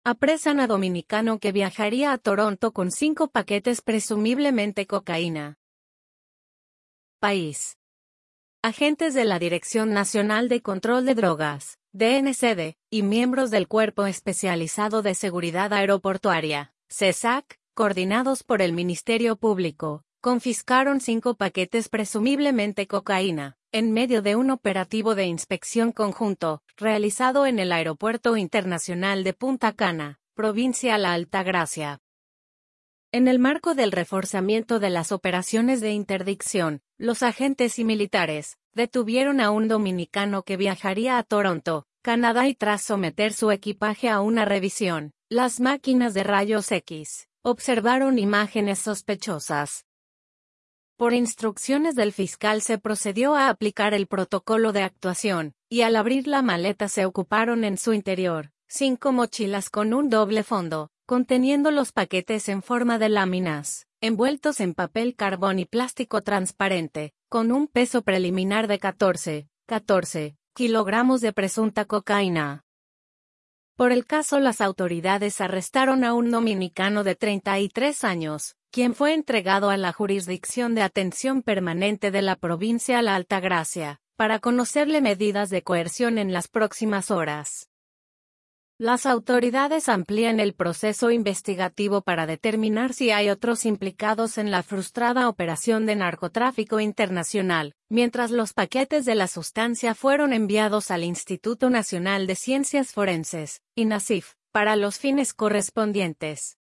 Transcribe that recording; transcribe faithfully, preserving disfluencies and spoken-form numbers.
Apresan a dominicano que viajaría a Toronto con cinco paquetes presumiblemente cocaína. País. Agentes de la Dirección Nacional de Control de Drogas, D N C D, y miembros del Cuerpo Especializado de Seguridad Aeroportuaria, C E S A C, coordinados por el Ministerio Público, confiscaron cinco paquetes presumiblemente cocaína, en medio de un operativo de inspección conjunto, realizado en el Aeropuerto Internacional de Punta Cana, provincia La Altagracia. En el marco del reforzamiento de las operaciones de interdicción, los agentes y militares detuvieron a un dominicano que viajaría a Toronto, Canadá y tras someter su equipaje a una revisión, las máquinas de rayos X observaron imágenes sospechosas. Por instrucciones del fiscal se procedió a aplicar el protocolo de actuación, y al abrir la maleta se ocuparon en su interior cinco mochilas con un doble fondo, conteniendo los paquetes en forma de láminas, envueltos en papel carbón y plástico transparente, con un peso preliminar de catorce kilogramos de presunta cocaína. Por el caso, las autoridades arrestaron a un dominicano de treinta y tres años, quien fue entregado a la Jurisdicción de Atención Permanente de la provincia La Altagracia, para conocerle medidas de coerción en las próximas horas. Las autoridades amplían el proceso investigativo para determinar si hay otros implicados en la frustrada operación de narcotráfico internacional, mientras los paquetes de la sustancia fueron enviados al Instituto Nacional de Ciencias Forenses, INACIF, para los fines correspondientes.